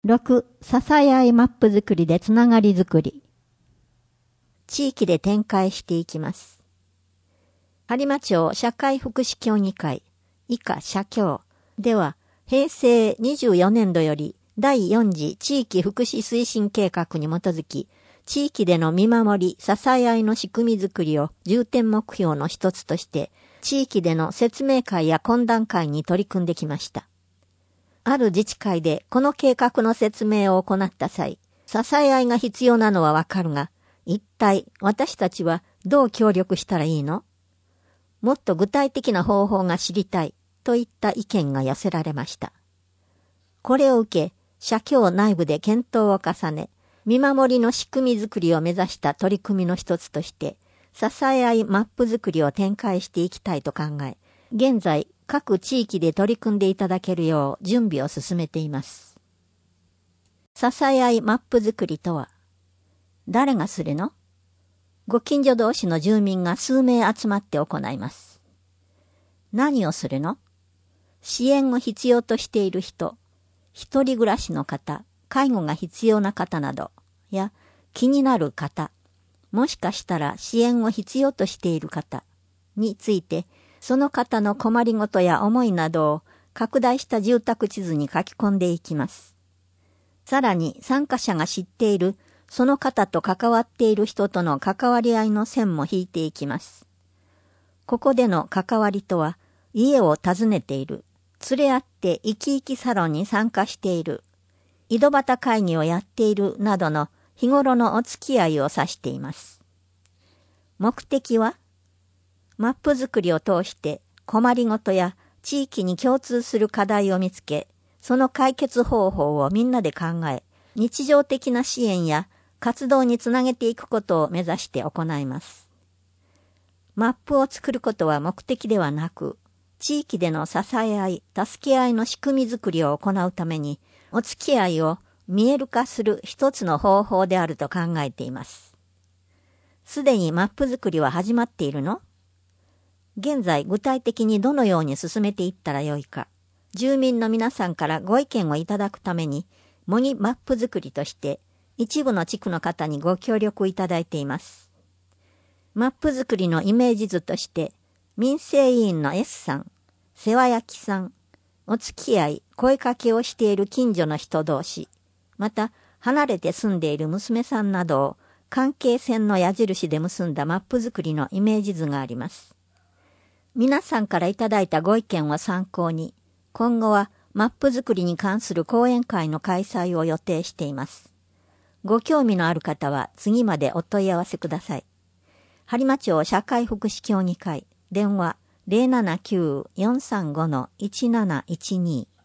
6、支え合いマップ作りでつながり作り。地域で展開していきます。播磨町社会福祉協議会、以下社協では、平成24年度より第4次地域福祉推進計画に基づき、地域での見守り、支え合いの仕組みづくりを重点目標の一つとして、地域での説明会や懇談会に取り組んできました。ある自治会でこの計画の説明を行った際、支え合いが必要なのはわかるが、一体私たちはどう協力したらいいの？もっと具体的な方法が知りたいといった意見が寄せられました。これを受け、社協内部で検討を重ね、見守りの仕組みづくりを目指した取り組みの一つとして、支え合いマップ作りを展開していきたいと考え、現在各地域で取り組んでいただけるよう準備を進めています。支え合いマップ作りとは、誰がするの？ご近所同士の住民が数名集まって行います。何をするの？支援を必要としている人、一人暮らしの方、介護が必要な方など、や気になる方、もしかしたら支援を必要としている方について、その方の困りごとや思いなどを拡大した住宅地図に書き込んでいきます。さらに参加者が知っているその方と関わっている人との関わり合いの線も引いていきます。ここでの関わりとは、家を訪ねている、連れ合って生き生きサロンに参加している、井戸端会議をやっているなどの日頃のお付き合いを指しています。目的は、マップ作りを通して困りごとや地域に共通する課題を見つけ、その解決方法をみんなで考え、日常的な支援や活動につなげていくことを目指して行います。マップを作ることは目的ではなく、地域での支え合い、助け合いの仕組みづくりを行うために、お付き合いを見える化する一つの方法であると考えています。すでにマップ作りは始まっているの？現在具体的にどのように進めていったらよいか、住民の皆さんからご意見をいただくために、模擬マップ作りとして一部の地区の方にご協力いただいています。マップ作りのイメージ図として、民生委員の S さん、世話焼きさん、お付き合い、声かけをしている近所の人同士、また離れて住んでいる娘さんなどを関係線の矢印で結んだマップ作りのイメージ図があります。皆さんからいただいたご意見を参考に、今後はマップ作りに関する講演会の開催を予定しています。ご興味のある方は次までお問い合わせください。播磨町社会福祉協議会、電話 079-435-1712